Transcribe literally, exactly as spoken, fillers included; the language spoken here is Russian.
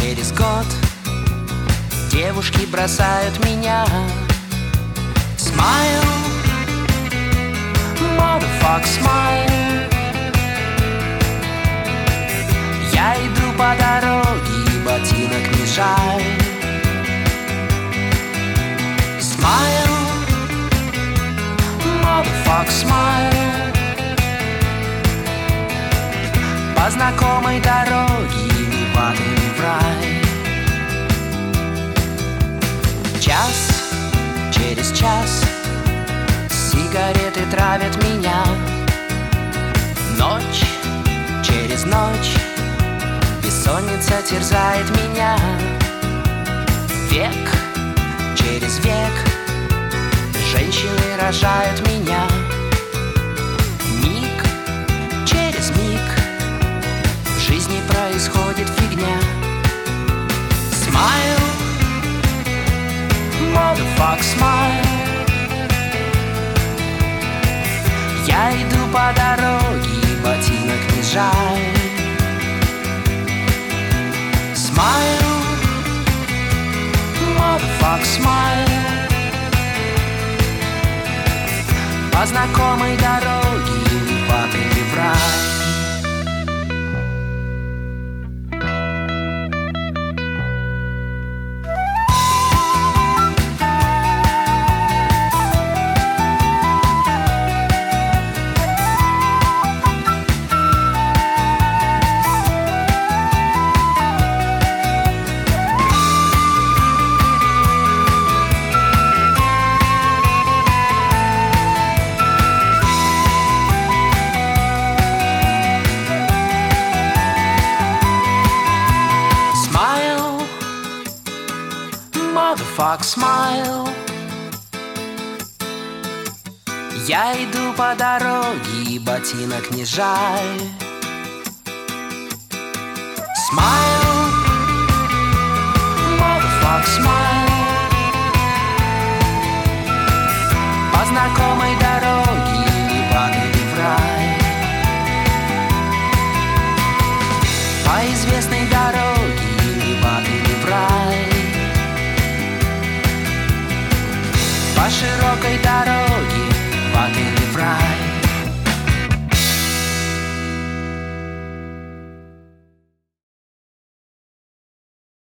через год девушки бросают меня. Smile, motherfuck, smile. Я иду по дороге, и ботинок не жаль. Smile, motherfuck, smile. По знакомой дороге не падаю в рай. Час через час сигареты травят меня. Ночь через ночь бессонница терзает меня. Век через век женщины рожают меня. Миг через миг в жизни происходит фигня. Smile, motherfuck, smile. Я иду по дороге, и ботинок не жаль. Smile, motherfuck, smile. По знакомой дороге не падай в рай. Motherfuck, smile. Я иду по дороге, и ботинок не жаль. Smile, motherfuck, smile. По знакомой дороге не падай в рай. По известной дороге не падай в рай. По широкой дороге